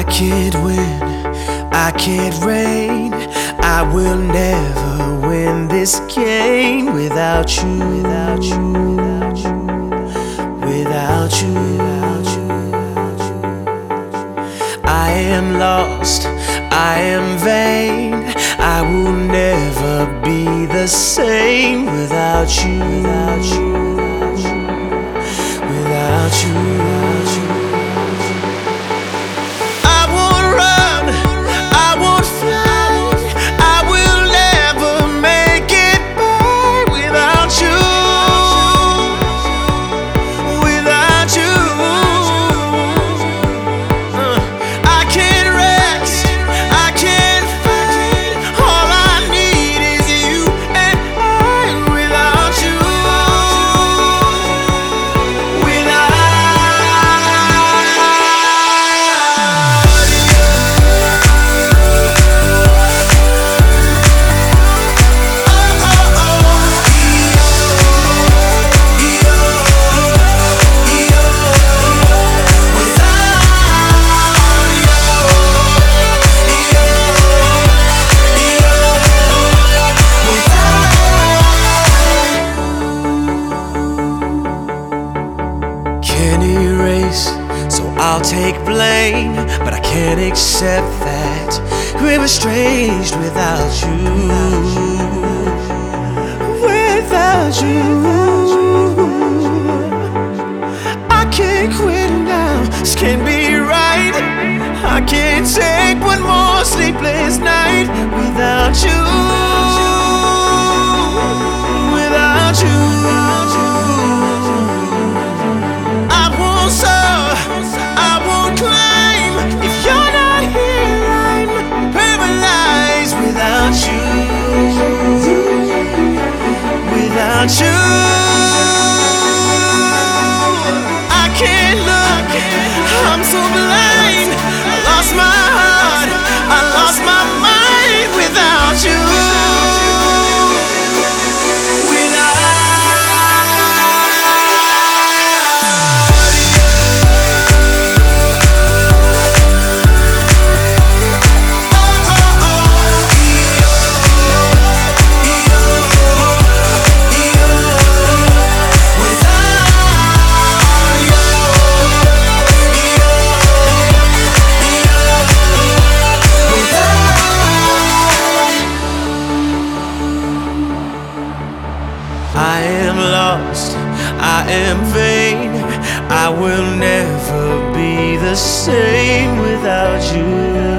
I can't win, I can't reign. I will never win this game without you, without you, without you, without you, without you, without you. I am lost, I am vain. I will never be the same without you, without you, without you, without you, without you. So I'll take blame, but I can't accept that we're estranged without you, without you. I can't quit now, this can't be right. I can't take one more sleepless night without you, without you. Without you, I can't look, I'm so blind. I lost my heart, I lost my mind without you. I am lost, I am vain. I will never be the same without you.